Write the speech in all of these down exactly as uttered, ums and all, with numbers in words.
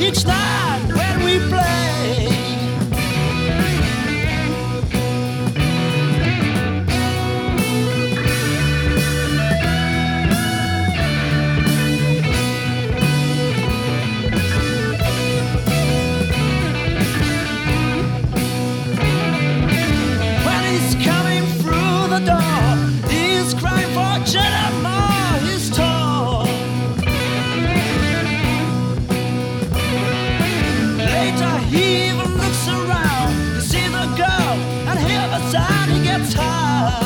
each night when we play. When he's coming through the door, he's crying for Jennifer, he's tall. Later he even looks around to see the girl, and hear the sound, he gets high.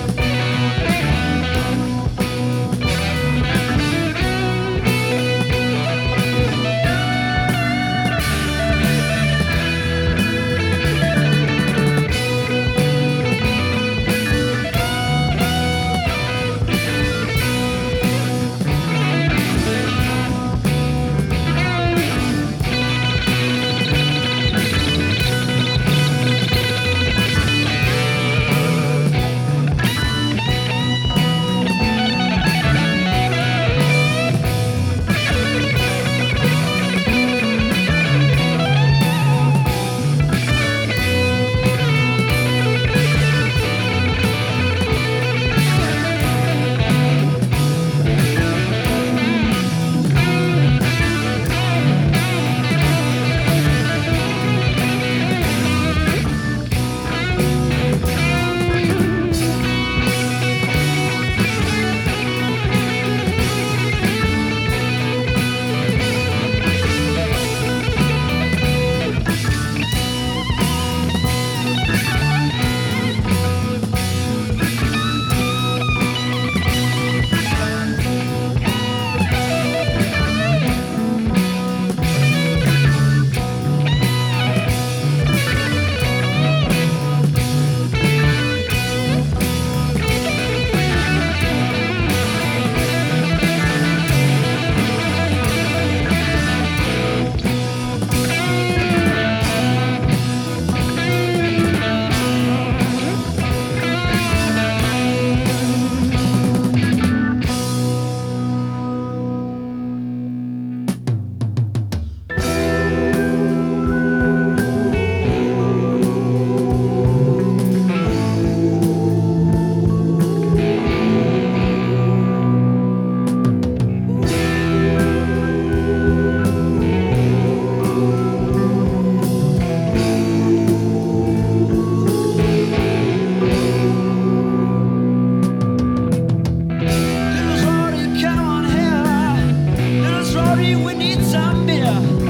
We need some beer.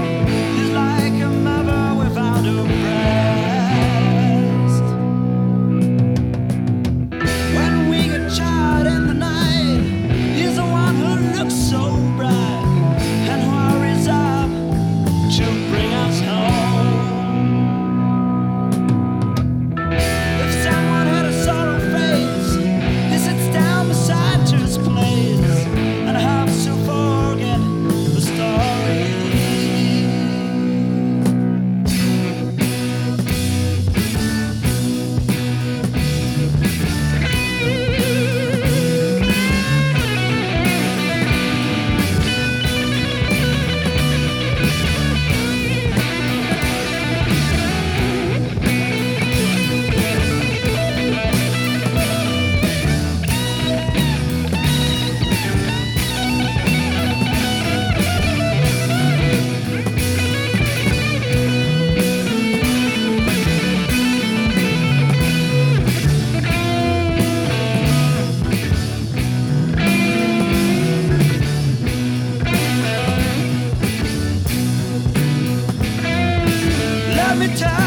He's like a mother without a breast. When we get tired in the night, he's the one who looks so bright and who hurries up to bring us home. If someone had a sorrow face, he sits down beside to his place and hopes to forget the story. Let me tell